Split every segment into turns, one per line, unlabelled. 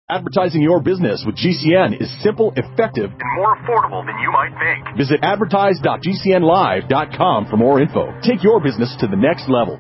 Advertising your business with GCN is simple, effective, and more affordable than you might think. Visit advertise.gcnlive.com for more info. Take your business to the next level.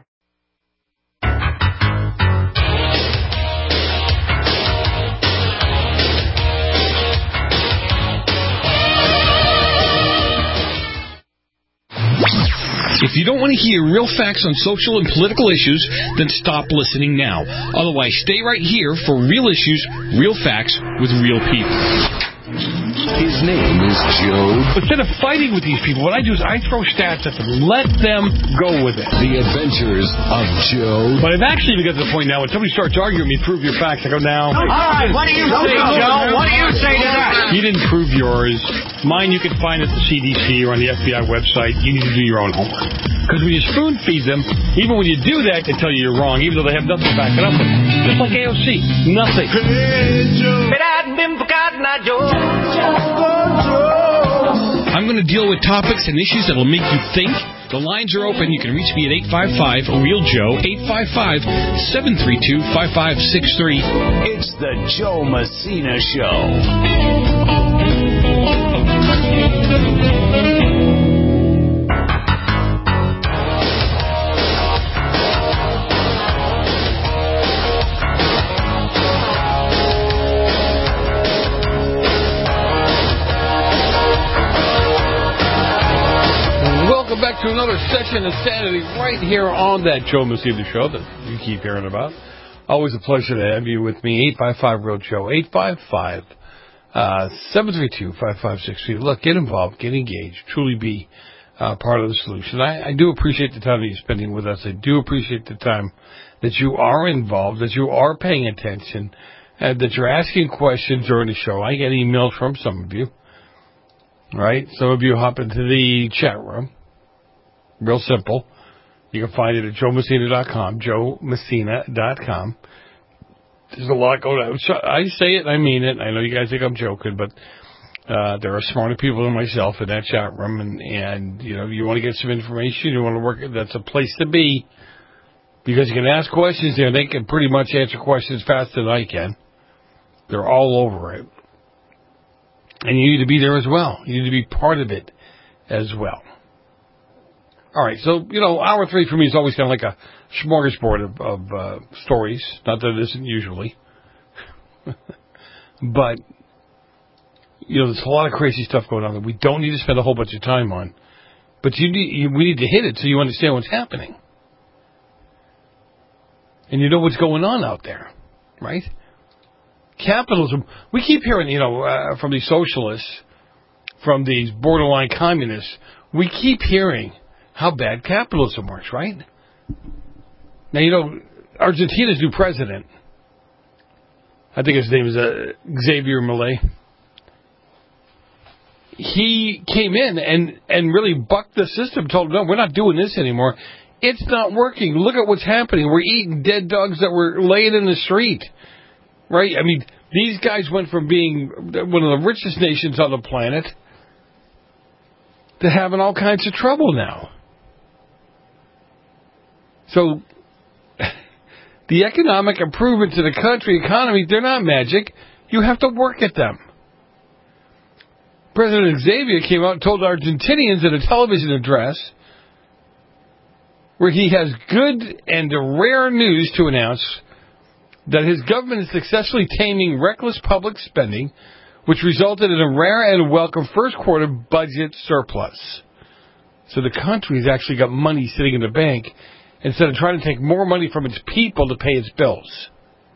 If you don't want to hear real facts on social and political issues, then stop listening now. Otherwise, stay right here for real issues, real facts, with real people.
His name is Joe.
Instead of fighting with these people, what I do is I throw stats at them. Let them go with it.
The Adventures of Joe.
But I've actually got to the point now when somebody starts arguing with me, prove your facts. I go, now.
All right, what do you say, Joe? What do you say to that?
You didn't prove yours. Mine you can find at the CDC or on the FBI website. You need to do your own homework. Because when you spoon feed them, even when you do that, they tell you you're wrong, even though they have nothing to back it up with. Just like AOC. Nothing.
I'm going to deal with topics and issues that will make you think. The lines are open. You can reach me at 855-REAL-JOE, 855-732-5563.
It's the Joe Messina Show.
Welcome back to another session of Sanity right here on that Joe Messina Show that you keep hearing about. Always a pleasure to have you with me. 855-REAL-JOE, 855-732-5563. Look, get involved, get engaged, truly be part of the solution. I do appreciate the time that you're spending with us. I do appreciate the time that you are involved, that you are paying attention, and that you're asking questions during the show. I get emails from some of you, right? Some of you hop into the chat room. Real simple. You can find it at joemessina.com, joemessina.com. There's a lot going on. So I say it, I mean it. I know you guys think I'm joking, but there are smarter people than myself in that chat room, and you know, you want to get some information, you want to work, that's a place to be, because you can ask questions there, and they can pretty much answer questions faster than I can. They're all over it. And you need to be there as well. You need to be part of it as well. All right, so, you know, hour three for me is always kind of like a smorgasbord of stories. Not that it isn't usually. But, you know, there's a lot of crazy stuff going on that we don't need to spend a whole bunch of time on. But we need to hit it so you understand what's happening. And you know what's going on out there, right? Capitalism, we keep hearing, you know, from these socialists, from these borderline communists, we keep hearing how bad capitalism works, right? Now, you know, Argentina's new president, I think his name is Xavier Milei. He came in and really bucked the system, told them, no, we're not doing this anymore. It's not working. Look at what's happening. We're eating dead dogs that were laying in the street, right? I mean, these guys went from being one of the richest nations on the planet to having all kinds of trouble now. So, the economic improvements in the country, economy, they're not magic. You have to work at them. President Xavier came out and told Argentinians in a television address where he has good and rare news to announce that his government is successfully taming reckless public spending, which resulted in a rare and welcome first quarter budget surplus. So the country's actually got money sitting in the bank instead of trying to take more money from its people to pay its bills.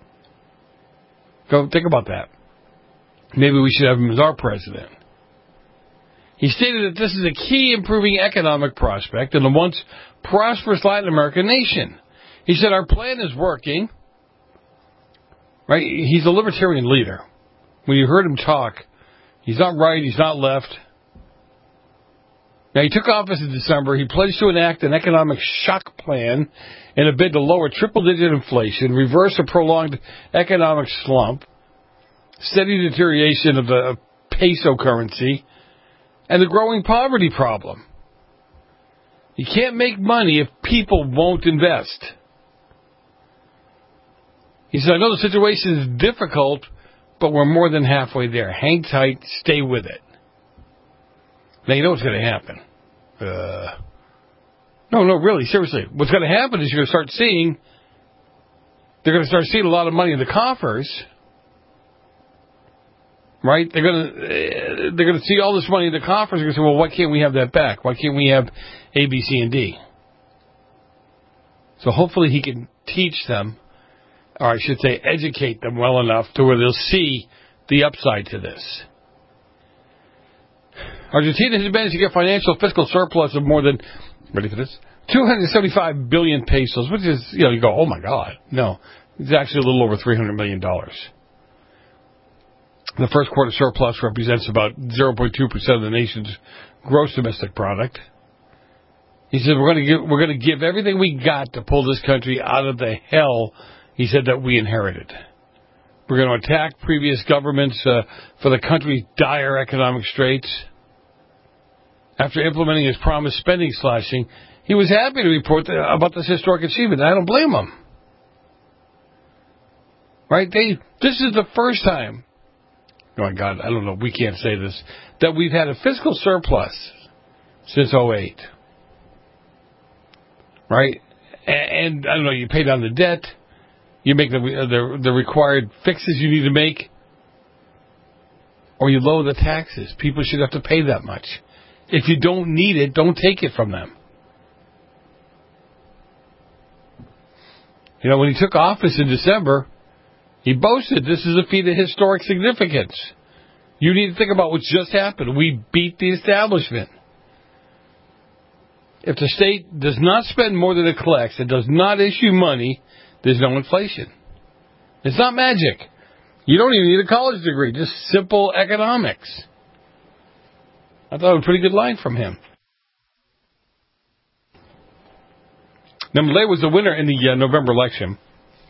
Go think about that. Maybe we should have him as our president. He stated that this is a key improving economic prospect in the once prosperous Latin American nation. He said, our plan is working. Right? He's a libertarian leader. When you heard him talk, he's not right, he's not left. Now, he took office in December. He pledged to enact an economic shock plan in a bid to lower triple-digit inflation, reverse a prolonged economic slump, steady deterioration of the peso currency, and the growing poverty problem. You can't make money if people won't invest. He said, I know the situation is difficult, but we're more than halfway there. Hang tight. Stay with it. Now, you know what's going to happen. No, really, seriously. What's going to happen is they're going to start seeing a lot of money in the coffers, right? They're going to see all this money in the coffers. They're going to say, well, why can't we have that back? Why can't we have A, B, C, and D? So hopefully he can teach them, or I should say educate them well enough to where they'll see the upside to this. Argentina has managed to get financial fiscal surplus of more than, ready for this, 275 billion pesos, which is, you go, oh my God. No, it's actually a little over $300 million. The first quarter surplus represents about 0.2% of the nation's gross domestic product. He said, we're going to give everything we got to pull this country out of the hell, he said, that we inherited. We're going to attack previous governments for the country's dire economic straits. After implementing his promised spending slashing, he was happy to report about this historic achievement. I don't blame him. Right? This is the first time, oh my God, I don't know, we can't say this, that we've had a fiscal surplus since 2008. Right? And I don't know, you pay down the debt, you make the required fixes you need to make, or you lower the taxes. People should have to pay that much. If you don't need it, don't take it from them. When he took office in December, he boasted, this is a feat of historic significance. You need to think about what's just happened. We beat the establishment. If the state does not spend more than it collects and does not issue money, there's no inflation. It's not magic. You don't even need a college degree, just simple economics. I thought it was a pretty good line from him. Now, Milei was the winner in the November election.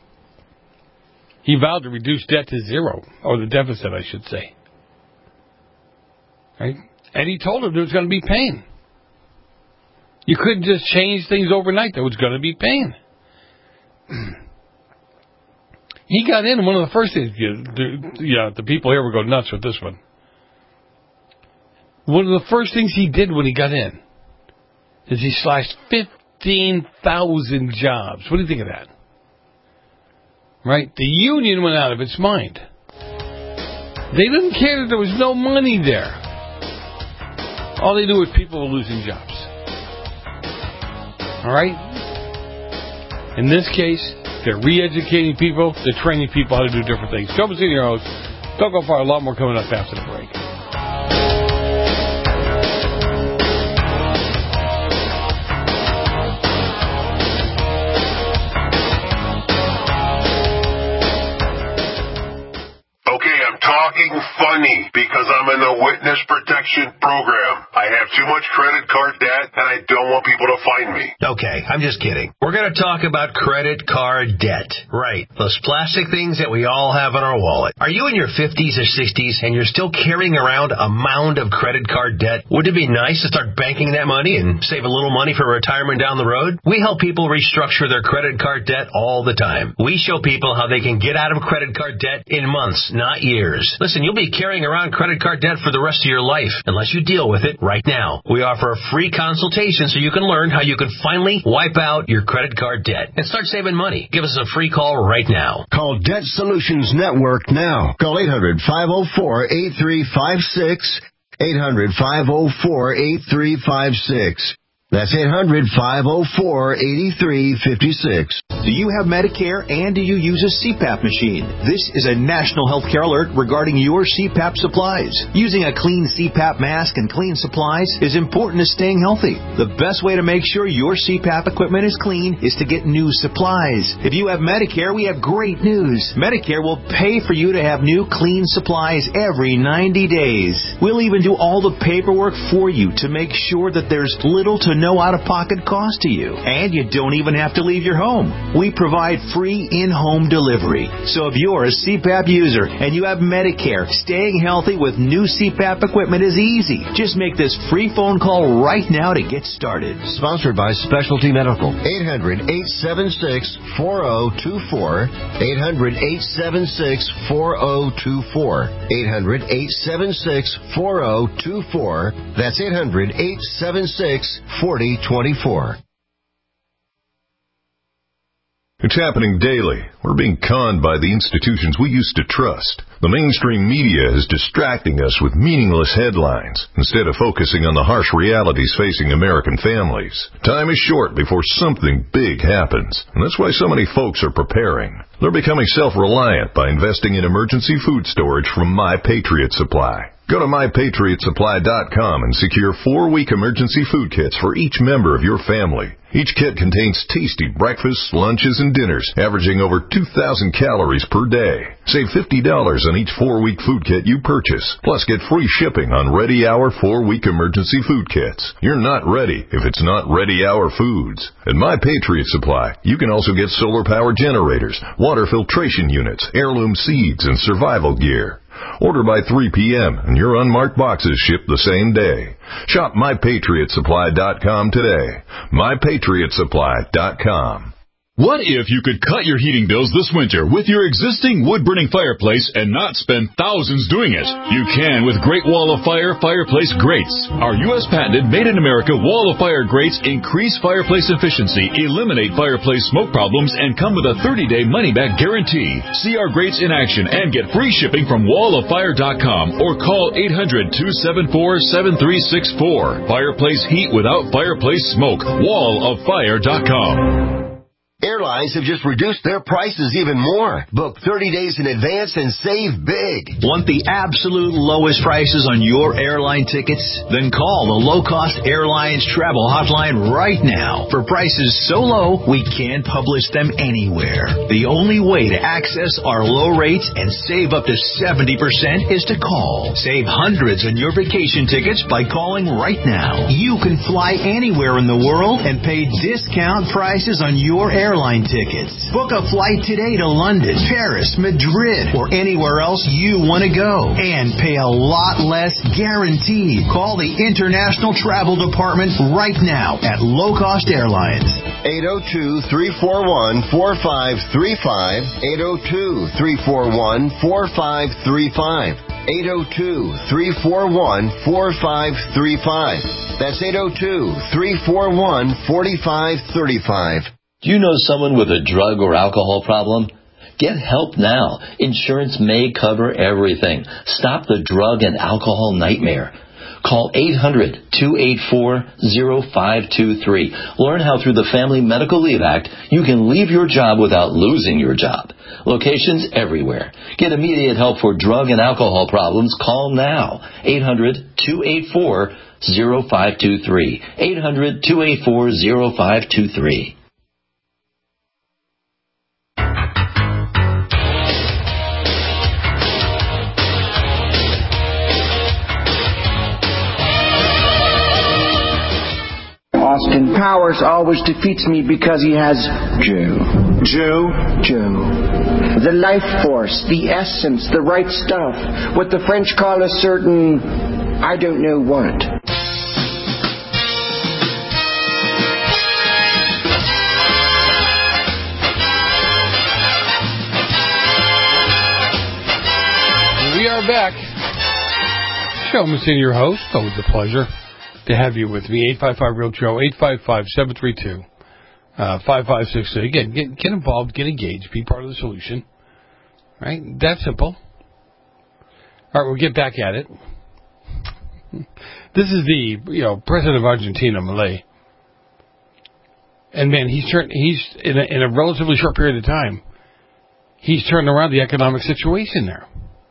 He vowed to reduce debt to zero, or the deficit, I should say. Right? And he told him there was going to be pain. You couldn't just change things overnight. There was going to be pain. He got in, and one of the first things, the people here will go nuts with this one. One of the first things he did when he got in is he slashed 15,000 jobs. What do you think of that? Right? The union went out of its mind. They didn't care that there was no money there. All they knew was people were losing jobs. All right? In this case, they're re-educating people. They're training people how to do different things. Joe Messina, your host. Don't go far. A lot more coming up after the break.
Funny because I'm in the witness protection program. I have too much credit card debt and I don't want people to find me.
Okay, I'm just kidding. We're going to talk about credit card debt. Right. Those plastic things that we all have in our wallet. Are you in your 50s or 60s and you're still carrying around a mound of credit card debt? Wouldn't it be nice to start banking that money and save a little money for retirement down the road? We help people restructure their credit card debt all the time. We show people how they can get out of credit card debt in months, not years. Listen, you'll be carrying around credit card debt for the rest of your life unless you deal with it right now. We offer a free consultation so you can learn how you can finally wipe out your credit card debt and start saving money. Give us a free call right now.
Call Debt Solutions Network now. Call 800-504-8356. 800-504-8356. That's 800-504-8356.
Do you have Medicare and do you use a CPAP machine? This is a national healthcare alert regarding your CPAP supplies. Using a clean CPAP mask and clean supplies is important to staying healthy. The best way to make sure your CPAP equipment is clean is to get new supplies. If you have Medicare, we have great news. Medicare will pay for you to have new clean supplies every 90 days. We'll even do all the paperwork for you to make sure that there's little to no out-of-pocket cost to you. And you don't even have to leave your home. We provide free in-home delivery. So if you're a CPAP user and you have Medicare, staying healthy with new CPAP equipment is easy. Just make this free phone call right now to get started.
Sponsored by Specialty Medical. 800-876-4024. 800-876-4024. 800-876-4024. That's 800-876-4024.
It's happening daily. We're being conned by the institutions we used to trust. The mainstream media is distracting us with meaningless headlines instead of focusing on the harsh realities facing American families. Time is short before something big happens, and that's why so many folks are preparing. They're becoming self-reliant by investing in emergency food storage from My Patriot Supply. Go to MyPatriotSupply.com and secure 4-week emergency food kits for each member of your family. Each kit contains tasty breakfasts, lunches, and dinners, averaging over 2,000 calories per day. Save $50 on each 4-week food kit you purchase. Plus, get free shipping on Ready Hour 4-week emergency food kits. You're not ready if it's not Ready Hour foods. At My Patriot Supply, you can also get solar power generators, water filtration units, heirloom seeds, and survival gear. Order by 3 p.m. and your unmarked boxes ship the same day. Shop MyPatriotSupply.com today. MyPatriotSupply.com.
What if you could cut your heating bills this winter with your existing wood-burning fireplace and not spend thousands doing it? You can with Great Wall of Fire fireplace grates. Our U.S. patented made-in-America Wall of Fire grates increase fireplace efficiency, eliminate fireplace smoke problems, and come with a 30-day money-back guarantee. See our grates in action and get free shipping from walloffire.com or call 800-274-7364. Fireplace heat without fireplace smoke. walloffire.com.
Airlines have just reduced their prices even more. Book 30 days in advance and save big.
Want the absolute lowest prices on your airline tickets? Then call the Low Cost Airlines Travel Hotline right now. For prices so low, we can't publish them anywhere. The only way to access our low rates and save up to 70% is to call. Save hundreds on your vacation tickets by calling right now. You can fly anywhere in the world and pay discount prices on your airline tickets. Book a flight today to London, Paris, Madrid, or anywhere else you want to go. And pay a lot less guaranteed. Call the International Travel Department right now at Low Cost Airlines.
802-341-4535. 802-341-4535. 802-341-4535. That's 802-341-4535.
Do you know someone with a drug or alcohol problem? Get help now. Insurance may cover everything. Stop the drug and alcohol nightmare. Call 800-284-0523. Learn how through the Family Medical Leave Act, you can leave your job without losing your job. Locations everywhere. Get immediate help for drug and alcohol problems. Call now. 800-284-0523. 800-284-0523.
Austin Powers always defeats me because he has Joe. The life force, the essence, the right stuff. What the French call a certain, I don't know what.
We are back. Joe Messina, your host. Always a pleasure to have you with me. 855-REAL-JOE, 855-732-5563. Again, get involved, get engaged, be part of the solution. Right? That simple. All right, we'll get back at it. This is the president of Argentina, Milei. And man, he's in a relatively short period of time, he's turned around the economic situation there.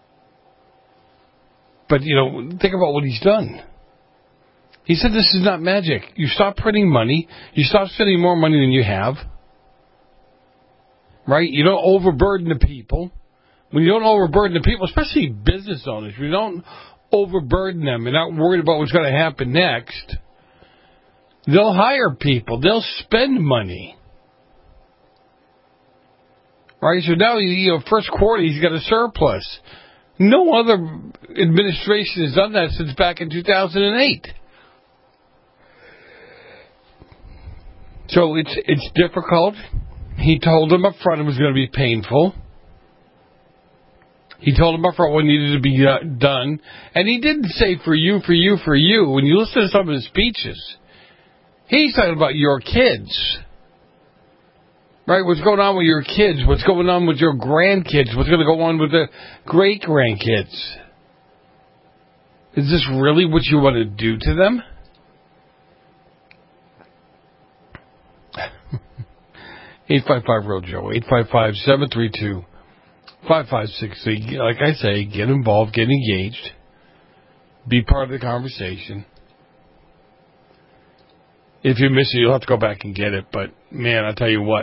But, think about what he's done. He said this is not magic. You stop printing money. You stop spending more money than you have. Right? You don't overburden the people. When you don't overburden the people, especially business owners, you don't overburden them and not worried about what's going to happen next. They'll hire people. They'll spend money. Right? So now, first quarter, he's got a surplus. No other administration has done that since back in 2008. So it's difficult. He told them up front it was going to be painful. He told them up front what needed to be done. And he didn't say for you, for you, for you. When you listen to some of his speeches, he's talking about your kids. Right? What's going on with your kids? What's going on with your grandkids? What's going to go on with the great-grandkids? Is this really what you want to do to them? 855-REAL-JOE, 855-732-5563. Like I say, get involved, get engaged, be part of the conversation. If you miss it, you'll have to go back and get it. But, man, I'll tell you what.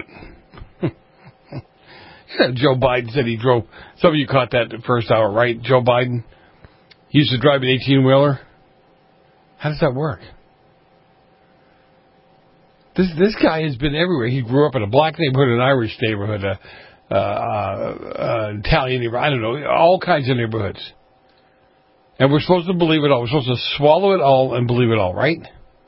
Joe Biden said he drove. Some of you caught that the first hour, right? Joe Biden, he used to drive an 18-wheeler. How does that work? This guy has been everywhere. He grew up in a black neighborhood, an Irish neighborhood, Italian neighborhood, I don't know, all kinds of neighborhoods. And we're supposed to believe it all. We're supposed to swallow it all and believe it all, right?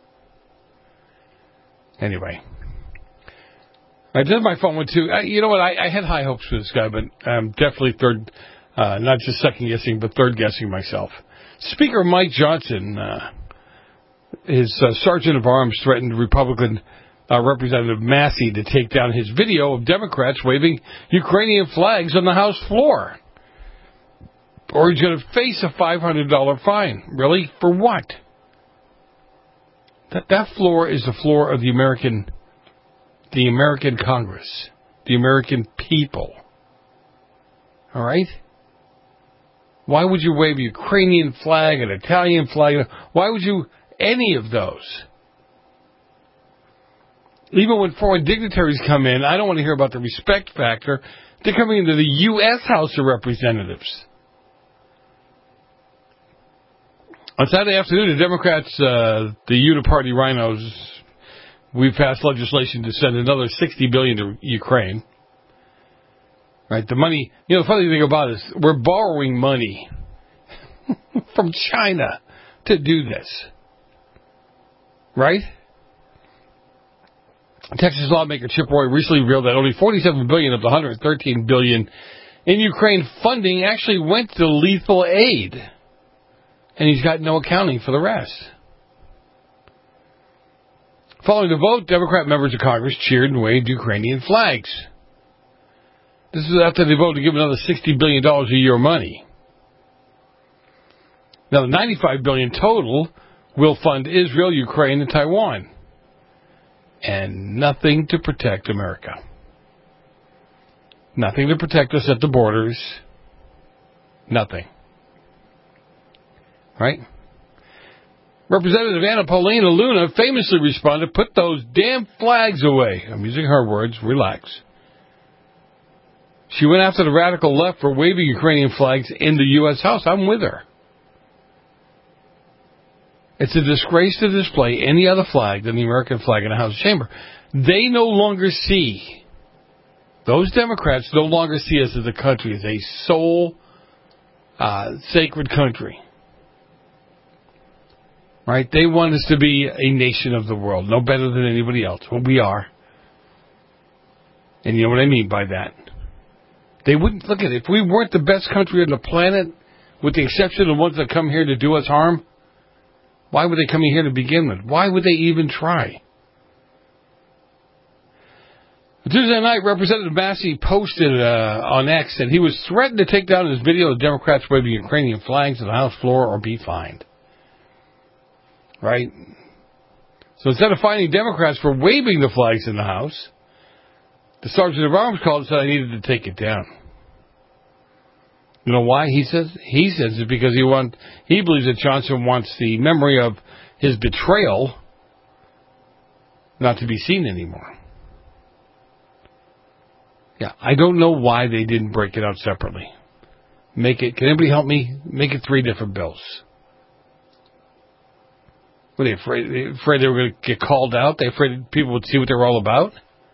Anyway. I did my phone with two. You know what? I had high hopes for this guy, but I'm definitely not just second guessing, but third guessing myself. Speaker Mike Johnson, his sergeant of arms, threatened Republican Representative Massey to take down his video of Democrats waving Ukrainian flags on the House floor. Or he's going to face a $500 fine. Really? For what? That floor is the floor of the American Congress, the American people. All right? Why would you wave a Ukrainian flag, an Italian flag? Why would you any of those? Even when foreign dignitaries come in, I don't want to hear about the respect factor. They're coming into the U.S. House of Representatives. On Saturday afternoon, the Democrats, the Uniparty rhinos, we passed legislation to send another $60 billion to Ukraine. Right, the money. The funny thing about it is we're borrowing money from China to do this. Right? Texas lawmaker Chip Roy recently revealed that only $47 billion of the $113 billion in Ukraine funding actually went to lethal aid. And he's got no accounting for the rest. Following the vote, Democrat members of Congress cheered and waved Ukrainian flags. This is after they voted to give another $60 billion a year money. Now, the $95 billion total will fund Israel, Ukraine, and Taiwan. And nothing to protect America. Nothing to protect us at the borders. Nothing. Right? Representative Anna Paulina Luna famously responded, "Put those damn flags away." I'm using her words. Relax. She went after the radical left for waving Ukrainian flags in the U.S. House. I'm with her. It's a disgrace to display any other flag than the American flag in the House chamber. They no longer see, those Democrats no longer see us as a country, as a sole sacred country. Right? They want us to be a nation of the world, no better than anybody else. Well, we are. And you know what I mean by that. They wouldn't, look at it, if we weren't the best country on the planet, with the exception of the ones that come here to do us harm, why would they come in here to begin with? Why would they even try? Tuesday night, Representative Massey posted on X that he was threatened to take down his video of Democrats waving Ukrainian flags on the House floor or be fined. Right? So instead of fining Democrats for waving the flags in the House, the Sergeant of Arms called and said I needed to take it down. You know why? He says it's because he believes that Johnson wants the memory of his betrayal not to be seen anymore. Yeah, I don't know why they didn't break it out separately. Can anybody help me? Make it 3 different bills. Were they afraid they were going to get called out? They afraid people would see what they were all about?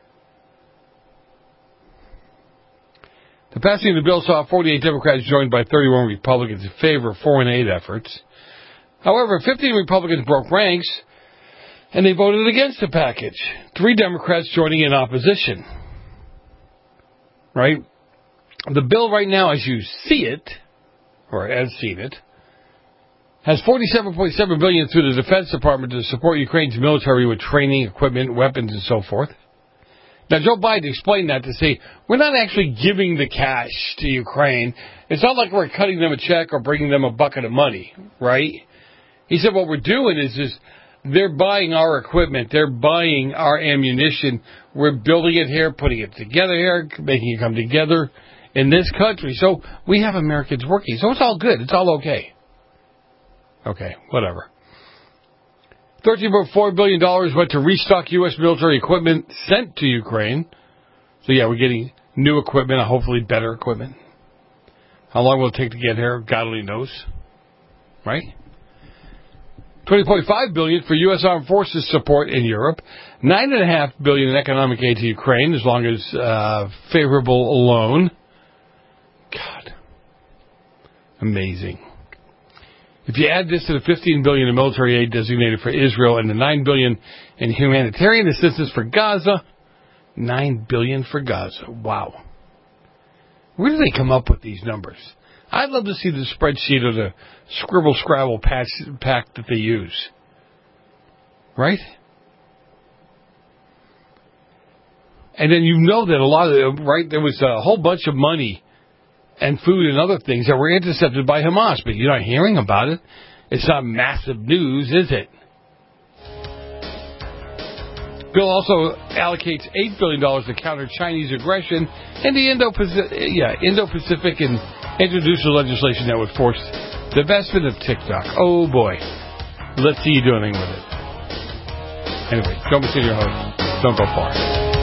The passing of the bill saw 48 Democrats joined by 31 Republicans in favor of foreign aid efforts. However, 15 Republicans broke ranks, and they voted against the package. 3 Democrats joining in opposition. Right? The bill right now, as you see it, or as seen it, has $47.7 billion through the Defense Department to support Ukraine's military with training, equipment, weapons, and so forth. Now, Joe Biden explained that to say, we're not actually giving the cash to Ukraine. It's not like we're cutting them a check or bringing them a bucket of money, right? He said what we're doing is they're buying our equipment. They're buying our ammunition. We're building it here, putting it together here, making it come together in this country. So we have Americans working. So it's all good. It's all okay. Okay, whatever. $13.4 billion went to restock U.S. military equipment sent to Ukraine. So, yeah, we're getting new equipment, hopefully better equipment. How long will it take to get here? God only knows. Right? $20.5 billion for U.S. Armed Forces support in Europe. $9.5 billion in economic aid to Ukraine, as long as favorable loan. God. Amazing. If you add this to the $15 billion in military aid designated for Israel and the $9 billion in humanitarian assistance for Gaza, $9 billion for Gaza. Wow. Where do they come up with these numbers? I'd love to see the spreadsheet or the scribble-scrabble pack that they use. Right? And then you know that a lot of, right, there was a whole bunch of money and food and other things that were intercepted by Hamas, but you're not hearing about it. It's not massive news, is it? Bill also allocates $8 billion to counter Chinese aggression in the Indo-Pacific and introduces legislation that would force the divestment of TikTok. Oh, boy. Let's see you do anything with it. Anyway, don't be your host. Don't go far.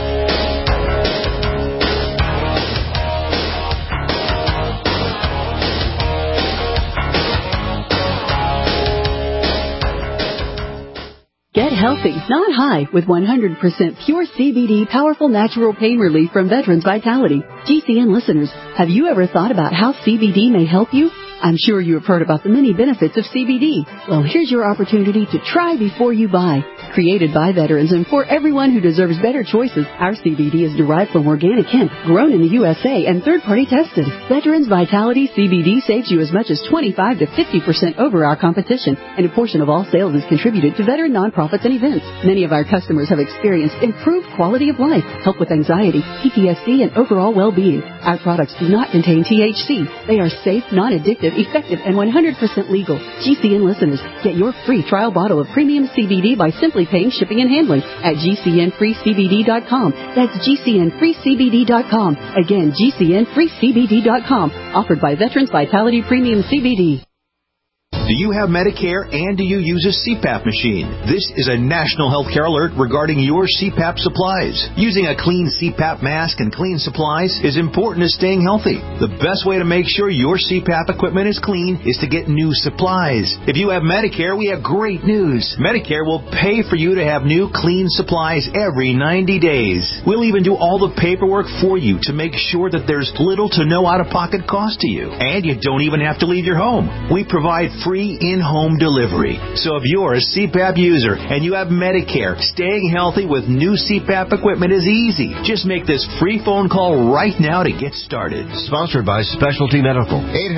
Get healthy, not high, with 100% pure CBD powerful natural pain relief from Veterans Vitality. GCN listeners, have you ever thought about how CBD may help you? I'm sure you have heard about the many benefits of CBD. Well, here's your opportunity to try before you buy. Created by veterans and for everyone who deserves better choices, our CBD is derived from organic hemp, grown in the USA and third-party tested. Veterans Vitality CBD saves you as much as 25 to 50% over our competition, and a portion of all sales is contributed to veteran nonprofits and events. Many of our customers have experienced improved quality of life, help with anxiety, PTSD, and overall well-being. Our products do not contain THC. They are safe, non-addictive, effective, and 100% legal. GCN listeners, get your free trial bottle of premium CBD by simply paying shipping and handling at GCNFreeCBD.com. That's GCNFreeCBD.com. Again, GCNFreeCBD.com. Offered by Veterans Vitality Premium CBD.
Do you have Medicare and do you use a CPAP machine? This is a national healthcare alert regarding your CPAP supplies. Using a clean CPAP mask and clean supplies is important to staying healthy. The best way to make sure your CPAP equipment is clean is to get new supplies. If you have Medicare, we have great news. Medicare will pay for you to have new clean supplies every 90 days. We'll even do all the paperwork for you to make sure that there's little to no out-of-pocket cost to you. And you don't even have to leave your home. We provide free in-home delivery. So if you're a CPAP user and you have Medicare, staying healthy with new CPAP equipment is easy. Just make this free phone call right now to get started.
Sponsored by Specialty Medical.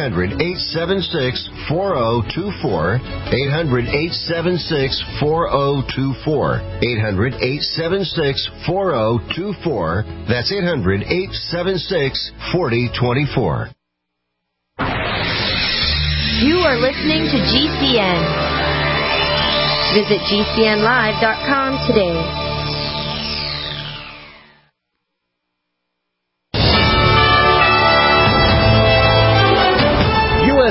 800-876-4024. 800-876-4024. 800-876-4024. That's 800-876-4024.
You are listening to GCN. Visit GCNlive.com today.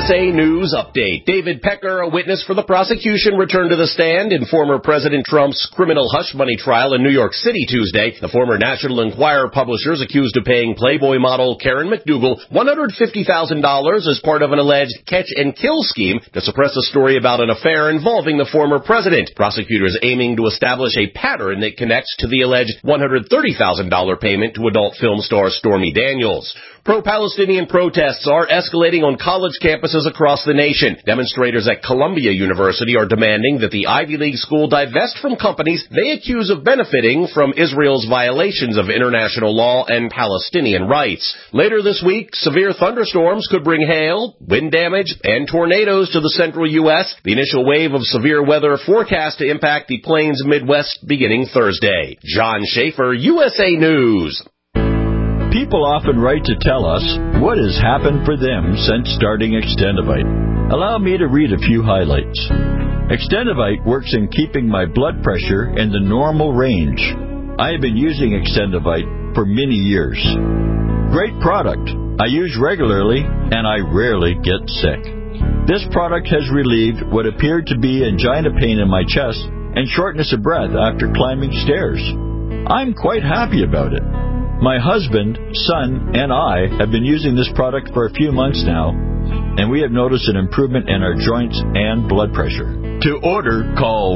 USA News Update. David Pecker, a witness for the prosecution, returned to the stand in former President Trump's criminal hush money trial in New York City Tuesday. The former National Enquirer publisher is accused of paying Playboy model Karen McDougal $150,000 as part of an alleged catch-and-kill scheme to suppress a story about an affair involving the former president. Prosecutors aiming to establish a pattern that connects to the alleged $130,000 payment to adult film star Stormy Daniels. Pro-Palestinian protests are escalating on college campuses across the nation. Demonstrators at Columbia University are demanding that the Ivy League school divest from companies they accuse of benefiting from Israel's violations of international law and Palestinian rights. Later this week, severe thunderstorms could bring hail, wind damage, and tornadoes to the central U.S. The initial wave of severe weather forecast to impact the Plains Midwest beginning Thursday. John Schaefer, USA News.
People often write to tell us what has happened for them since starting Extendivite. Allow me to read a few highlights. Extendivite works in keeping my blood pressure in the normal range. I have been using Extendivite for many years. Great product. I use regularly and I rarely get sick. This product has relieved what appeared to be angina pain in my chest and shortness of breath after climbing stairs. I'm quite happy about it. My husband, son, and I have been using this product for a few months now, and we have noticed an improvement in our joints and blood pressure. To order, call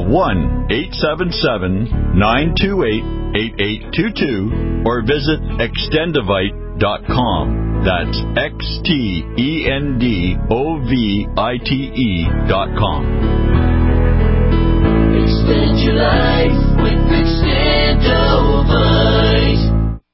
1-877-928-8822 or visit Extendivite.com. That's XTENDOVITE.com.
Extend your life with Extendivite.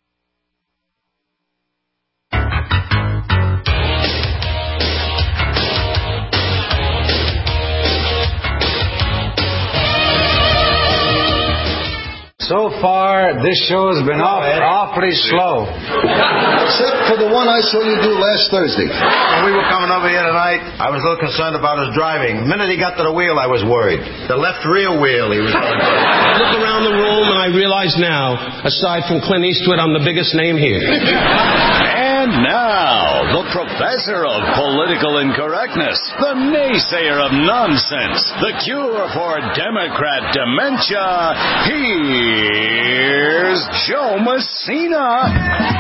So far, this show has been awfully slow.
Except for the one I saw you do last Thursday.
When we were coming over here tonight, I was a little concerned about his driving. The minute he got to the wheel, I was worried. The left rear wheel, he was going to
I look around the room and I realize now, aside from Clint Eastwood, I'm the biggest name here.
And now, the professor of political incorrectness, the naysayer of nonsense, the cure for Democrat dementia, here's Joe Messina.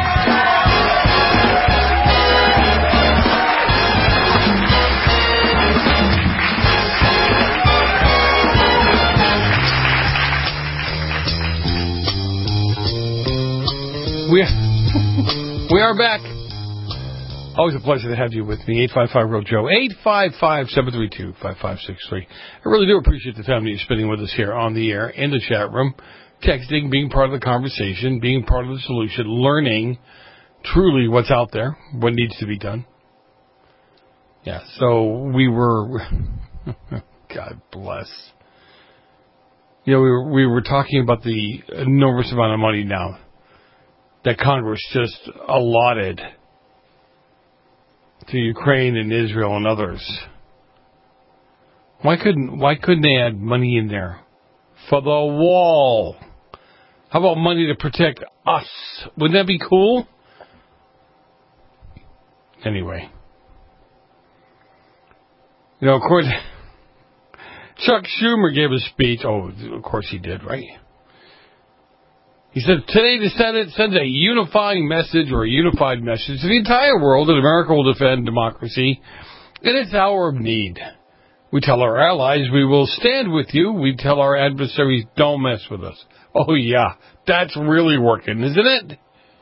We are back. Always a pleasure to have you with me. 855-ROAD-JOE, 855-732-5563. I really do appreciate the time that you're spending with us here on the air, in the chat room, texting, being part of the conversation, being part of the solution, learning truly what's out there, what needs to be done. Yeah, so we were, God bless. You know, we were talking about the enormous amount of money now that Congress just allotted to Ukraine and Israel and others. Why couldn't they add money in there for the wall? How about money to protect us? Wouldn't that be cool? Anyway. You know, of course, Chuck Schumer gave a speech. Oh, of course he did, right? He said, today the Senate sends a unifying message or a unified message to the entire world that America will defend democracy in its hour of need. We tell our allies we will stand with you. We tell our adversaries don't mess with us. Oh, yeah, that's really working, isn't it?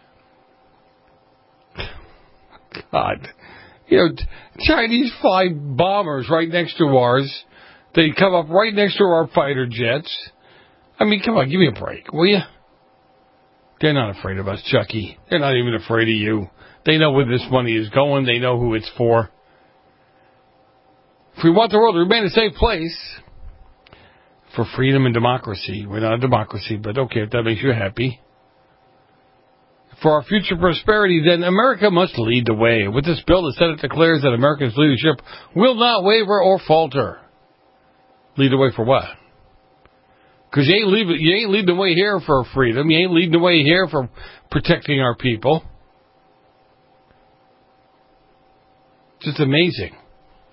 God. You know, Chinese fly bombers right next to ours. They come up right next to our fighter jets. I mean, come on, give me a break, will you? They're not afraid of us, Chucky. They're not even afraid of you. They know where this money is going. They know who it's for. If we want the world to remain a safe place for freedom and democracy, we're not a democracy, but okay, if that makes you happy. For our future prosperity, then America must lead the way. With this bill, the Senate declares that America's leadership will not waver or falter. Lead the way for what? Because you ain't leading the way here for freedom. You ain't leading the way here for protecting our people. Just amazing.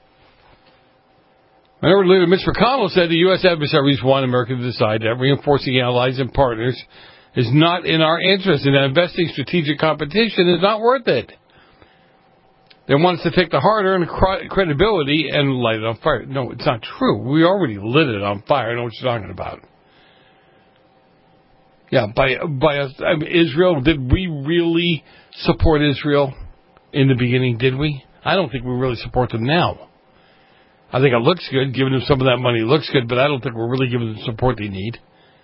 Minority Leader Mitch McConnell said the U.S. adversaries want America to decide that reinforcing allies and partners is not in our interest and that investing strategic competition is not worth it. They want us to take the hard-earned credibility and light it on fire. No, it's not true. We already lit it on fire. I know what you're talking about. Yeah, by us, Israel, did we really support Israel in the beginning, did we? I don't think we really support them now. I think it looks good, giving them some of that money looks good, but I don't think we're really giving them the support they need.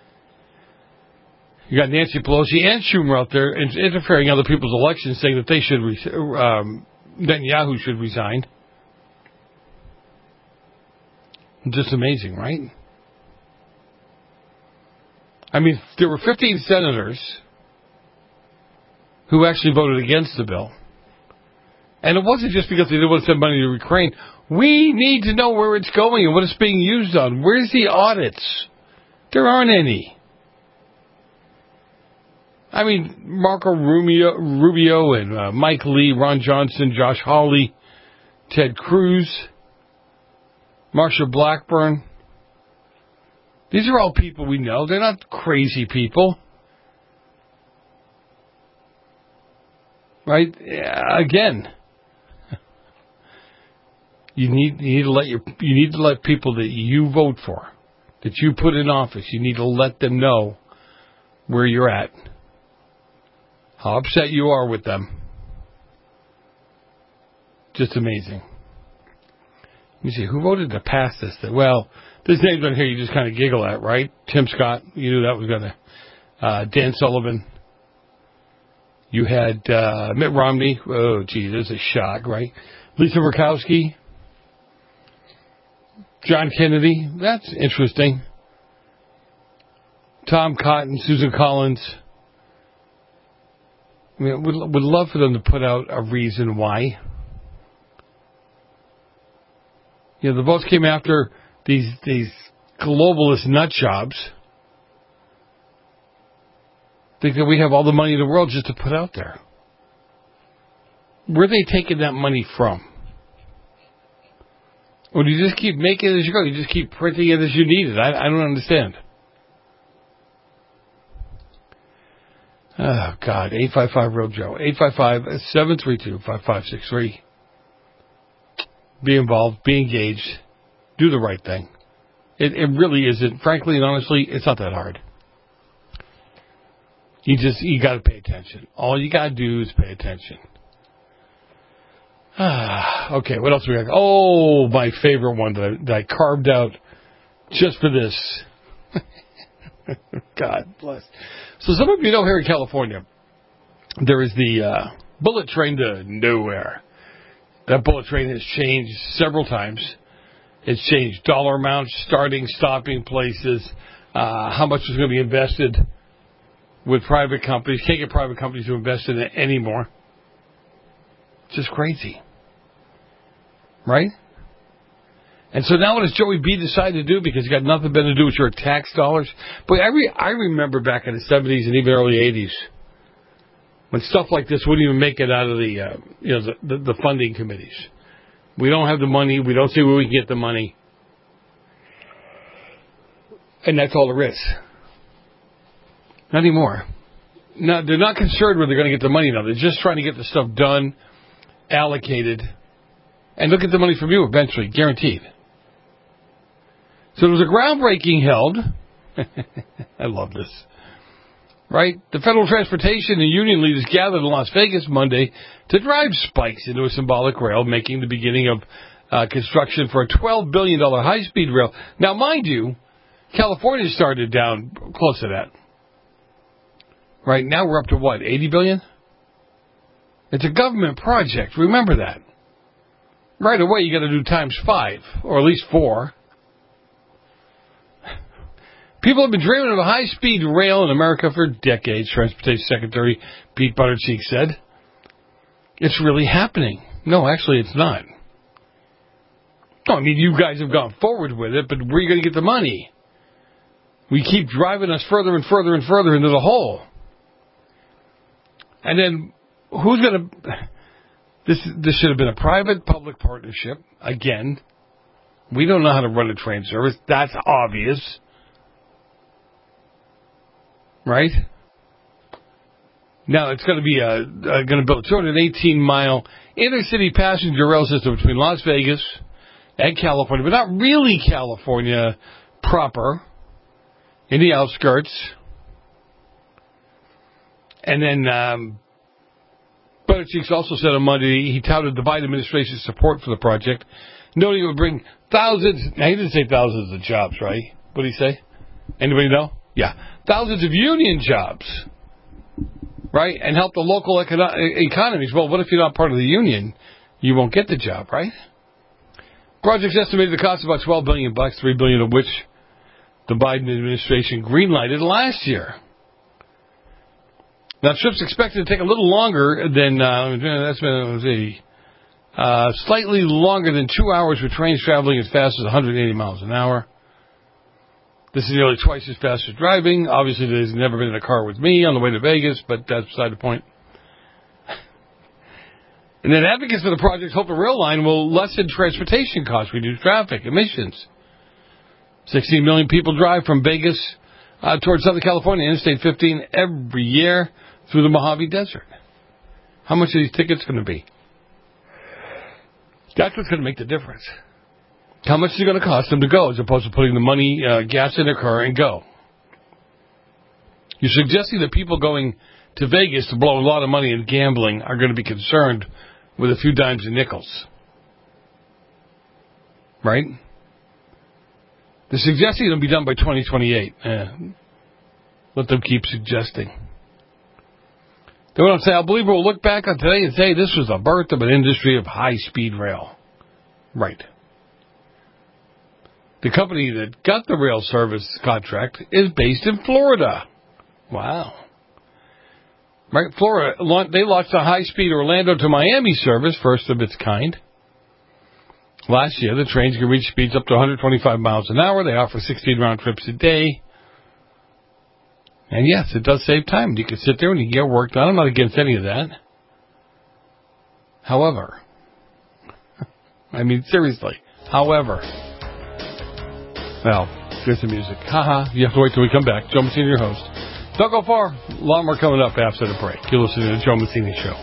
You got Nancy Pelosi and Schumer out there interfering in other people's elections, saying that they should Netanyahu should resign. Just amazing, right? I mean, there were 15 senators who actually voted against the bill. And it wasn't just because they didn't want to send money to Ukraine. We need to know where it's going and what it's being used on. Where's the audits? There aren't any. I mean, Marco Rubio and Mike Lee, Ron Johnson, Josh Hawley, Ted Cruz, Marsha Blackburn. These are all people we know. They're not crazy people. Right? Again, you need to let people that you vote for, that you put in office, you need to let them know where you're at. How upset you are with them. Just amazing. Let me see, who voted to pass this thing? Well, this name's on here you just kind of giggle at, right? Tim Scott, you knew that was going to. Dan Sullivan. You had Mitt Romney. Oh, gee, this is a shock, right? Lisa Murkowski. John Kennedy. That's interesting. Tom Cotton, Susan Collins. I mean, would love for them to put out a reason why. You know, the votes came after these globalist nut jobs. Think that we have all the money in the world just to put out there. Where are they taking that money from? Or do you just keep making it as you go? You just keep printing it as you need it? I don't understand. Oh, God. 855-REAL-JOE. 855-732-5563. Be involved. Be engaged. Do the right thing. It really isn't. Frankly and honestly, it's not that hard. You got to pay attention. All you got to do is pay attention. Okay, what else we got? Oh, my favorite one that I carved out just for this. God bless. So some of you know here in California, there is the bullet train to nowhere. That bullet train has changed several times. It's changed dollar amounts, starting, stopping places, how much is going to be invested with private companies. Can't get private companies to invest in it anymore. It's just crazy. Right? And so now what does Joey B decide to do? Because it's got nothing better to do with your tax dollars. But I remember back in the 70s and even early 80s when stuff like this wouldn't even make it out of the funding committees. We don't have the money. We don't see where we can get the money. And that's all there is. Not anymore. No, they're not concerned where they're going to get the money now. They're just trying to get the stuff done, allocated, and look at the money from you eventually, guaranteed. So there was a groundbreaking held. I love this. Right? The federal transportation and union leaders gathered in Las Vegas Monday to drive spikes into a symbolic rail, making the beginning of construction for a $12 billion high-speed rail. Now, mind you, California started down close to that. Right now we're up to what, 80 billion? It's a government project. Remember that. Right away you got to do times 5, or at least 4. People have been dreaming of a high-speed rail in America for decades, Transportation Secretary Pete Buttigieg said. It's really happening. No, actually it's not. No, I mean, you guys have gone forward with it, but where are you going to get the money? We keep driving us further and further and further into the hole. And then, who's going to... This should have been a private-public partnership, again, We don't know how to run a train service. That's obvious. Right? Now, it's going to be going to build a 218-mile intercity passenger rail system between Las Vegas and California, but not really California proper, in the outskirts. And then Buttigieg also said on Monday he touted the Biden administration's support for the project, noting it would bring thousands, now he didn't say thousands of jobs, right? What did he say? Anybody know? Yeah. Thousands of union jobs, right? And help the local economies. Well, what if you're not part of the union? You won't get the job, right? Project's estimated to cost about $12 billion, $3 billion of which the Biden administration greenlighted last year. Now, trips expected to take a little longer than, slightly longer than 2 hours with trains traveling as fast as 180 miles an hour. This is nearly twice as fast as driving. Obviously, there's never been in a car with me on the way to Vegas, but that's beside the point. And then advocates for the project hope the rail line will lessen transportation costs, reduce traffic, emissions. 16 million people drive from Vegas towards Southern California, Interstate 15, every year through the Mojave Desert. How much are these tickets going to be? That's what's going to make the difference. How much is it going to cost them to go as opposed to putting the money, gas in their car and go? You're suggesting that people going to Vegas to blow a lot of money in gambling are going to be concerned with a few dimes and nickels. Right? They're suggesting it'll be done by 2028. Let them keep suggesting. They want to say, I believe we'll look back on today and say this was the birth of an industry of high-speed rail. Right. The company that got the rail service contract is based in Florida. Wow. Right, Florida, they launched a high-speed Orlando to Miami service, first of its kind. Last year, the trains can reach speeds up to 125 miles an hour. They offer 16 round trips a day. And yes, it does save time. You can sit there and you can get work done. I'm not against any of that. However, I mean, seriously, however, well, here's the music. Haha, you have to wait till we come back. Joe Massini, your host. Don't go far. A lot more coming up after the break. You're listening to the Joe Massini Show.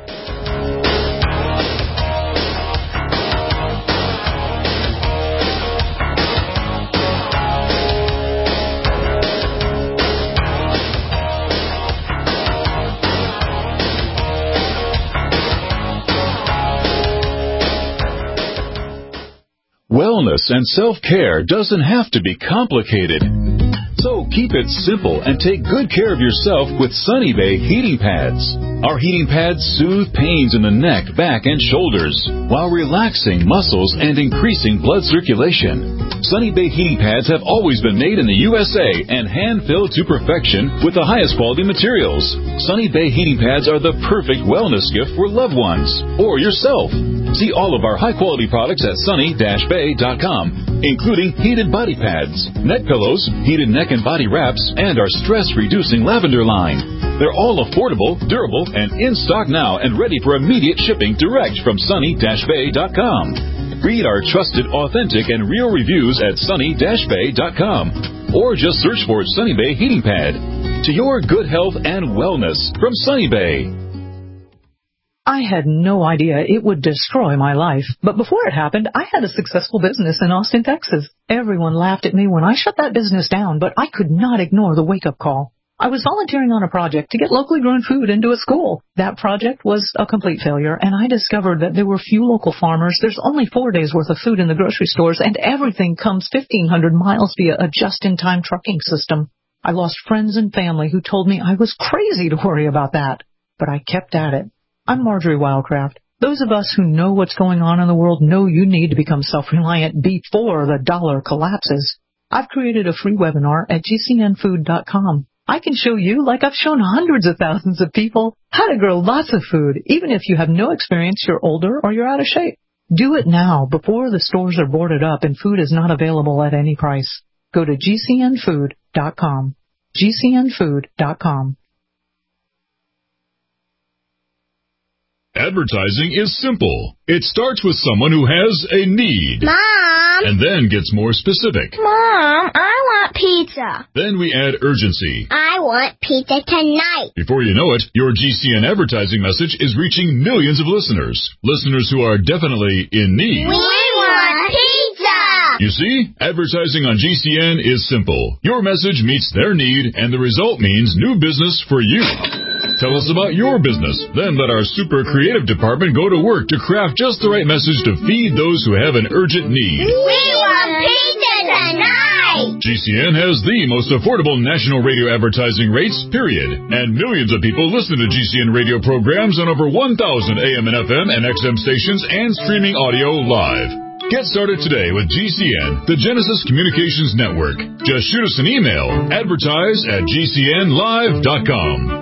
Wellness and self-care doesn't have to be complicated. So keep it simple and take good care of yourself with Sunny Bay heating pads. Our heating pads soothe pains in the neck, back, and shoulders while relaxing muscles and increasing blood circulation. Sunny Bay heating pads have always been made in the USA and hand-filled to perfection with the highest quality materials. Sunny Bay heating pads are the perfect wellness gift for loved ones or yourself. See all of our high-quality products at sunny-bay.com, including heated body pads, neck pillows, heated neck and body wraps, and our stress-reducing lavender line. They're all affordable, durable, and in stock now and ready for immediate shipping direct from sunny-bay.com. Read our trusted, authentic, and real reviews at sunny-bay.com, or just search for Sunny Bay Heating Pad. To your good health and wellness from Sunny Bay.
I had no idea it would destroy my life. But before it happened, I had a successful business in Austin, Texas. Everyone laughed at me when I shut that business down, but I could not ignore the wake-up call. I was volunteering on a project to get locally grown food into a school. That project was a complete failure, and I discovered that there were few local farmers. There's only 4 days' worth of food in the grocery stores, and everything comes 1,500 miles via a just-in-time trucking system. I lost friends and family who told me I was crazy to worry about that, but I kept at it. I'm Marjorie Wildcraft. Those of us who know what's going on in the world know you need to become self-reliant before the dollar collapses. I've created a free webinar at gcnfood.com. I can show you, like I've shown hundreds of thousands of people, how to grow lots of food, even if you have no experience, you're older, or you're out of shape. Do it now before the stores are boarded up and food is not available at any price. Go to gcnfood.com. gcnfood.com.
Advertising is simple. It starts with someone who has a need.
Mom!
And then gets more specific.
Mom, I want pizza.
Then we add urgency.
I want pizza tonight.
Before you know it, your GCN advertising message is reaching millions of listeners. Listeners who are definitely in need.
We want pizza!
You see, advertising on GCN is simple. Your message meets their need, and the result means new business for you. Tell us about your business. Then let our super creative department go to work to craft just the right message to feed those who have an urgent need.
We want pizza tonight!
GCN has the most affordable national radio advertising rates, period. And millions of people listen to GCN radio programs on over 1,000 AM and FM and XM stations and streaming audio live. Get started today with GCN, the Genesis Communications Network. Just shoot us an email, advertise@gcnlive.com.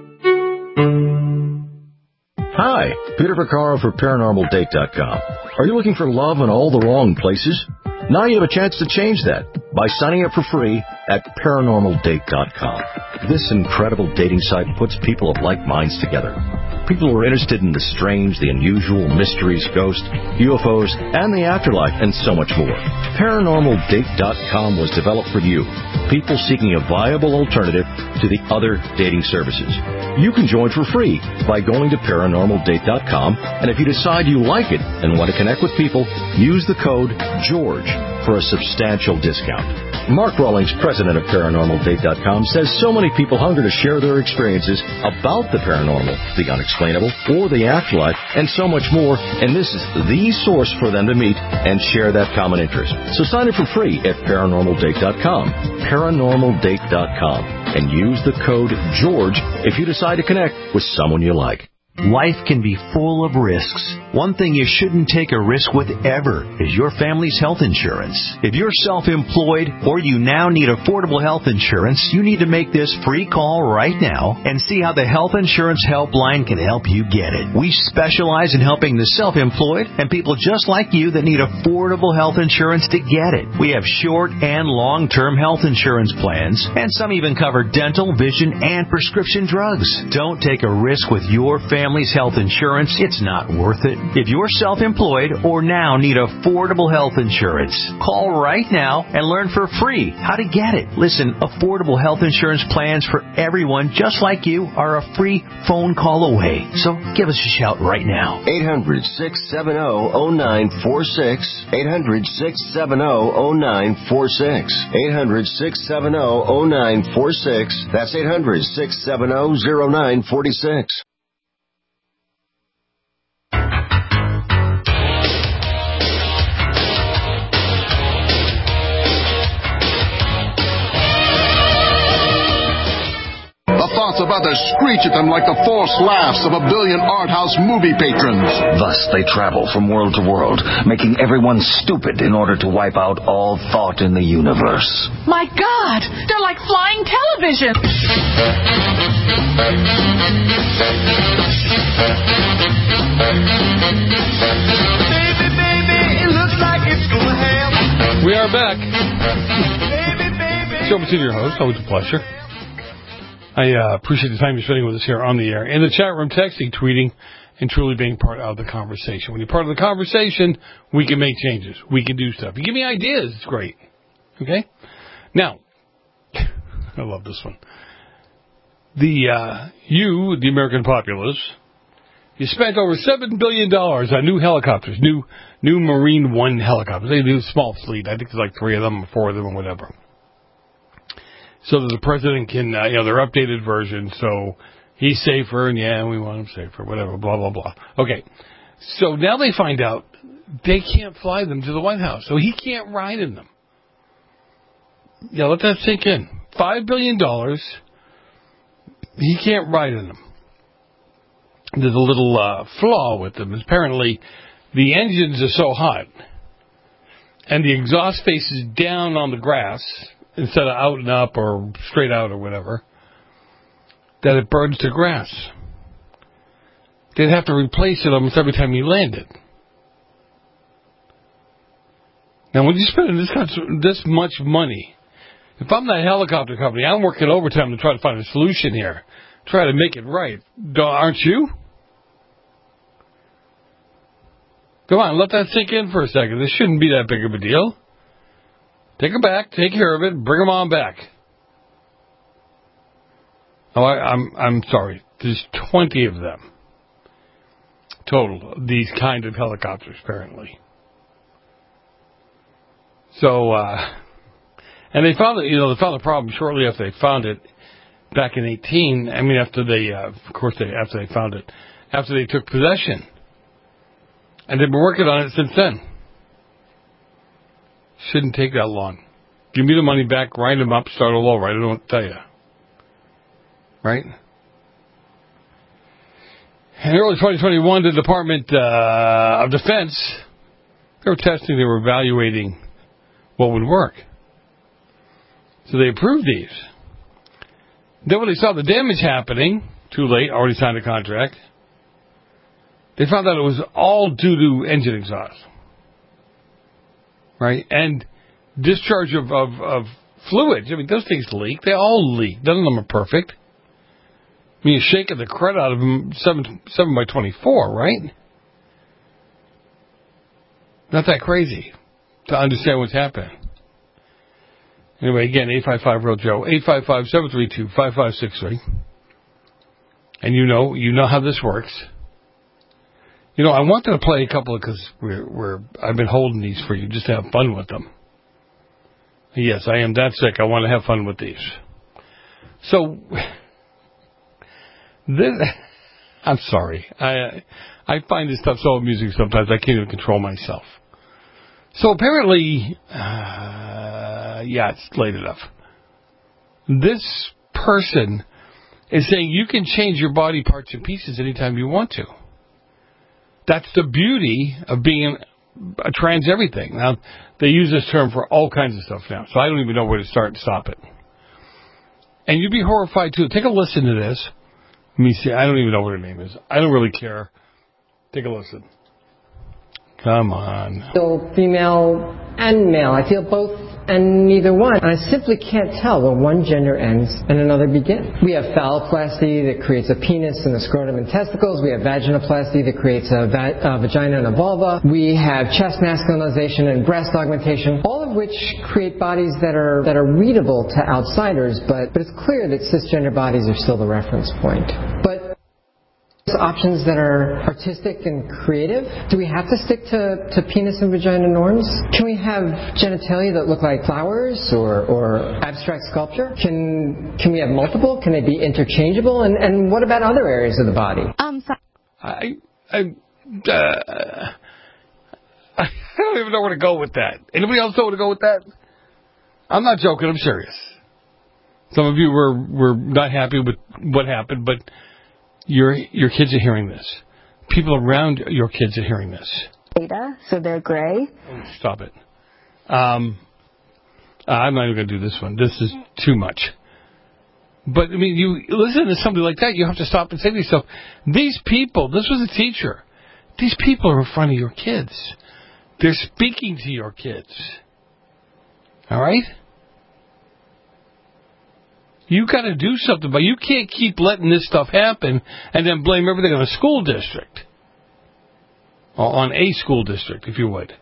Hi, Peter Vaccaro for ParanormalDate.com. Are you looking for love in all the wrong places? Now you have a chance to change that by signing up for free at ParanormalDate.com. This incredible dating site puts people of like minds together. People who are interested in the strange, the unusual, mysteries, ghosts, UFOs, and the afterlife, and so much more. ParanormalDate.com was developed for you, people seeking a viable alternative to the other dating services. You can join for free by going to ParanormalDate.com, and if you decide you like it and want to connect with people, use the code GEORGE for a substantial discount. Mark Rawlings, president of ParanormalDate.com, says so many people hunger to share their experiences about the paranormal, the unexplainable, or the afterlife, and so much more, and this is the source for them to meet and share that common interest. So sign up for free at ParanormalDate.com, ParanormalDate.com, and use the code GEORGE if you decide to connect with someone you like.
Life can be full of risks. One thing you shouldn't take a risk with ever is your family's health insurance. If you're self-employed or you now need affordable health insurance, you need to make this free call right now and see how the Health Insurance Helpline can help you get it. We specialize in helping the self-employed and people just like you that need affordable health insurance to get it. We have short and long-term health insurance plans, and some even cover dental, vision, and prescription drugs. Don't take a risk with your family's health insurance. It's not worth it. If you're self-employed or now need affordable health insurance, call right now and learn for free how to get it. Listen, affordable health insurance plans for everyone just like you are a free phone call away. So give us a shout right now.
800-670-0946. 800-670-0946. 800-670-0946. That's 800-670-0946.
Thoughts about to screech at them like the forced laughs of a billion art house movie patrons.
Thus they travel from world to world, making everyone stupid in order to wipe out all thought in the universe.
My God! They're like flying television!
Baby, it looks like it's gonna happen. We are back. Joe Mancini, your host. Always a pleasure. I appreciate the time you're spending with us here on the air. In the chat room, texting, tweeting, and truly being part of the conversation. When you're part of the conversation, we can make changes. We can do stuff. You give me ideas, it's great. Okay? Now, I love this one. The American populace, you spent over $7 billion on new helicopters, new Marine One helicopters. They do a small fleet. I think there's like 3 of them or 4 of them or whatever. So that the president can, their updated version, so he's safer, and we want him safer, whatever, blah, blah, blah. Okay. So now they find out they can't fly them to the White House, so he can't ride in them. Yeah, let that sink in. $5 billion, he can't ride in them. There's a little flaw with them. Apparently, the engines are so hot, and the exhaust faces down on the grass, instead of out and up or straight out or whatever, that it burns the grass. They'd have to replace it almost every time you land it. Now, when you spend this much money, if I'm that helicopter company, I'm working overtime to try to find a solution here, try to make it right. Aren't you? Come on, let that sink in for a second. This shouldn't be that big of a deal. Take them back, take care of it, bring them on back. Oh, I'm sorry. There's 20 of them total. These kind of helicopters, apparently. So, and they found it. They found the problem shortly after they found it back in 18. I mean, after they found it, after they took possession, and they've been working on it since then. Shouldn't take that long. Give me the money back, grind them up, start all over. I don't know what to tell you. Right? In early 2021, the Department of Defense, they were testing, they were evaluating what would work. So they approved these. Then when they saw the damage happening, too late, already signed a contract, they found out it was all due to engine exhaust. Right? And discharge of fluids. I mean, those things leak. They all leak. None of them are perfect. I mean, you're shaking the crud out of them 7 by 24, right? Not that crazy to understand what's happening. Anyway, again, 855-REAL-JOE, 855-732-5563. And you know how this works. I wanted to play a couple because I've been holding these for you just to have fun with them. Yes, I am that sick. I want to have fun with these. So, I'm sorry. I find this stuff so amusing sometimes I can't even control myself. So apparently, it's late enough. This person is saying you can change your body parts and pieces anytime you want to. That's the beauty of being a trans everything. Now, they use this term for all kinds of stuff now, so I don't even know where to start and stop it. And you'd be horrified, too. Take a listen to this. Let me see. I don't even know what her name is. I don't really care. Take a listen. Come on.
Feel female and male. I feel both and neither one. And I simply can't tell where one gender ends and another begins. We have phalloplasty that creates a penis and a scrotum and testicles. We have vaginoplasty that creates a vagina and a vulva. We have chest masculinization and breast augmentation, all of which create bodies that are readable to outsiders, but it's clear that cisgender bodies are still the reference point. But options that are artistic and creative? Do we have to stick to penis and vagina norms? Can we have genitalia that look like flowers or abstract sculpture? Can we have multiple? Can they be interchangeable? And what about other areas of the body?
I don't even know where to go with that. Anybody else know where to go with that? I'm not joking. I'm serious. Some of you were not happy with what happened, but your kids are hearing this. People around your kids are hearing this.
Beta, so they're gray.
Oh, stop it. I'm not even going to do this one. This is too much. But, I mean, you listen to somebody like that, you have to stop and say to yourself, these people, this was a teacher. These people are in front of your kids. They're speaking to your kids. All right? You got to do something, but you can't keep letting this stuff happen and then blame everything on a school district. Or on a school district, if you would.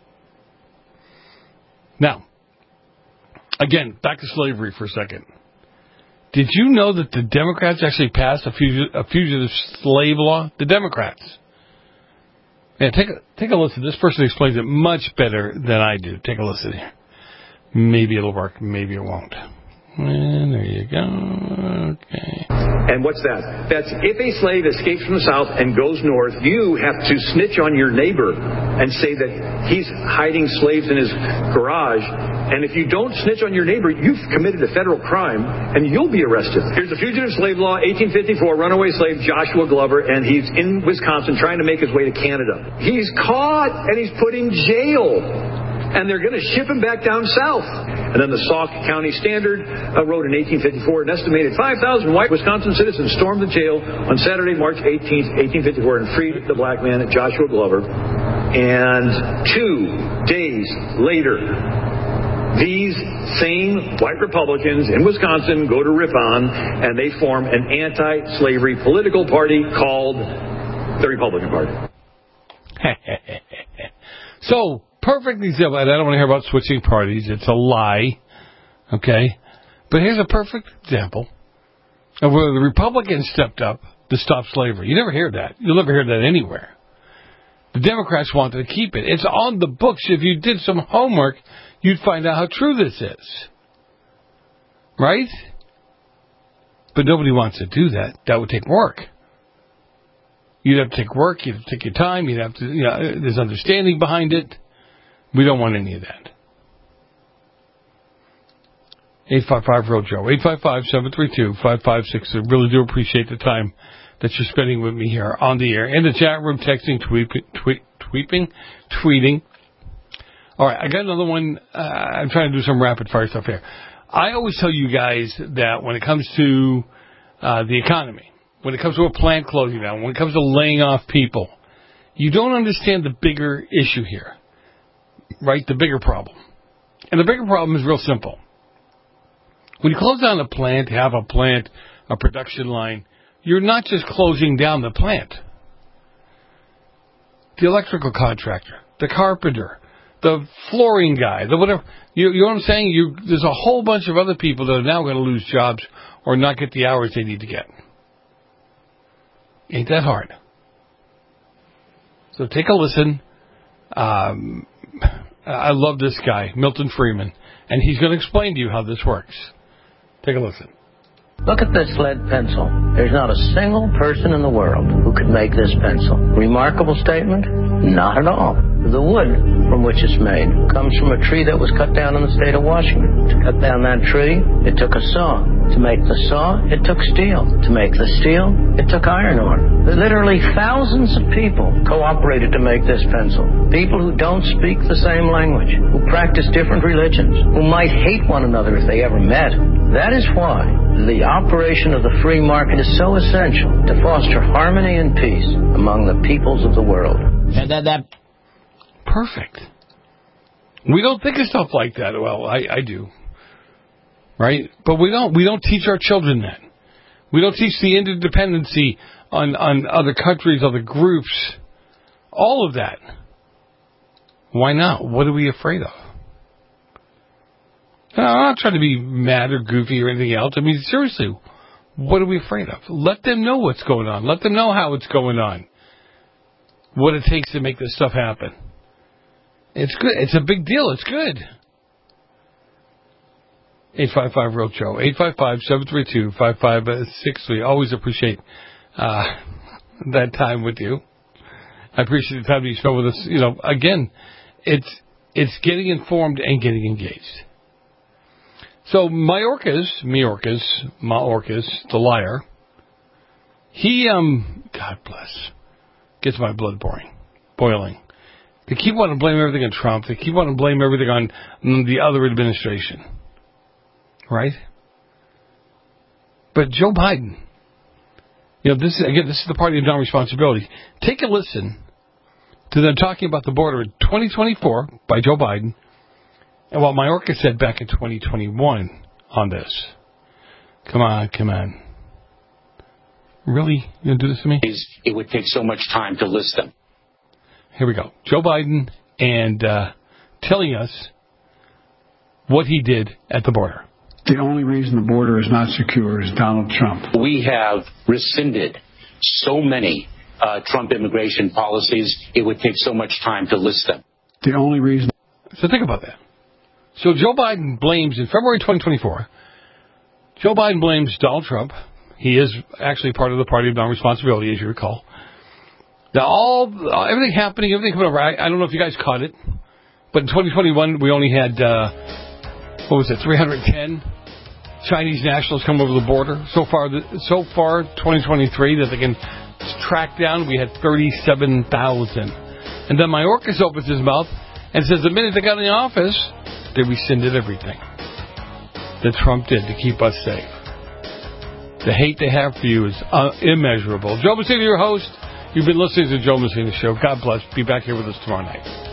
Now, again, back to slavery for a second. Did you know that the Democrats actually passed a fugitive slave law? The Democrats. Yeah, take a listen. This person explains it much better than I do. Take a listen here. Maybe it'll work. Maybe it won't. And there you go. Okay.
And what's that? That's if a slave escapes from the South and goes north, you have to snitch on your neighbor and say that he's hiding slaves in his garage. And if you don't snitch on your neighbor, you've committed a federal crime and you'll be arrested. Here's the Fugitive Slave Law, 1854, runaway slave Joshua Glover, and he's in Wisconsin trying to make his way to Canada. He's caught and he's put in jail. And they're going to ship him back down south. And then the Sauk County Standard wrote in 1854, an estimated 5,000 white Wisconsin citizens stormed the jail on Saturday, March 18th, 1854, and freed the black man, Joshua Glover. And 2 days later, these same white Republicans in Wisconsin go to Ripon, and they form an anti-slavery political party called the Republican Party.
So, perfect example, and I don't want to hear about switching parties. It's a lie. Okay? But here's a perfect example of where the Republicans stepped up to stop slavery. You never hear that. You'll never hear that anywhere. The Democrats wanted to keep it. It's on the books. If you did some homework, you'd find out how true this is. Right? But nobody wants to do that. That would take work. You'd have to take work. You'd have to take your time. You'd have to, there's understanding behind it. We don't want any of that. 855-ROJO. 855-732-5560. Really do appreciate the time that you're spending with me here on the air. In the chat room, texting, tweeting. All right, I got another one. I'm trying to do some rapid-fire stuff here. I always tell you guys that when it comes to the economy, when it comes to a plant closing down, when it comes to laying off people, you don't understand the bigger issue here, right? The bigger problem. And the bigger problem is real simple. When you close down a plant, have a plant, a production line, you're not just closing down the plant. The electrical contractor, the carpenter, the flooring guy, the whatever. You know what I'm saying? There's a whole bunch of other people that are now going to lose jobs or not get the hours they need to get. Ain't that hard? So take a listen. I love this guy, Milton Friedman, and he's going to explain to you how this works. Take a listen.
Look at this lead pencil. There's not a single person in the world who could make this pencil. Remarkable statement? Not at all. The wood from which it's made comes from a tree that was cut down in the state of Washington. To cut down that tree, it took a saw. To make the saw, it took steel. To make the steel, it took iron ore. Literally thousands of people cooperated to make this pencil. People who don't speak the same language, who practice different religions, who might hate one another if they ever met. That is why the operation of the free market is so essential to foster harmony and peace among the peoples of the world.
Perfect. We don't think of stuff like that. Well, I do. Right? But we don't teach our children that. We don't teach the interdependency on other countries, other groups. All of that. Why not? What are we afraid of? I'm not trying to be mad or goofy or anything else. I mean, seriously, what are we afraid of? Let them know what's going on. Let them know how it's going on. What it takes to make this stuff happen. It's good. It's a big deal. It's good. 855-ROJO. 855-732-5563. Always appreciate that time with you. I appreciate the time that you spent with us. Again, it's getting informed and getting engaged. So Mayorkas, the liar, he, God bless, gets my blood boiling. They keep wanting to blame everything on Trump. They keep wanting to blame everything on the other administration. Right? But Joe Biden, this is the party of non-responsibility. Take a listen to them talking about the border in 2024 by Joe Biden and what Mayorkas said back in 2021 on this. Come on. Really? You going to do this to me?
It would take so much time to list them.
Here we go. Joe Biden and telling us what he did at the border.
The only reason the border is not secure is Donald Trump.
We have rescinded so many Trump immigration policies, it would take so much time to list them.
The only reason...
So think about that. So Joe Biden blames, in February 2024, Joe Biden blames Donald Trump. He is actually part of the party of non-responsibility, as you recall. Now, everything coming over, I don't know if you guys caught it, but in 2021, we only had, 310 Chinese nationals come over the border. So far, 2023, that they can track down, we had 37,000. And then Mayorkas opens his mouth and says the minute they got in the office, they rescinded everything that Trump did to keep us safe. The hate they have for you is immeasurable. Joe Messina, your host. You've been listening to the Joe Messina Show. God bless. Be back here with us tomorrow night.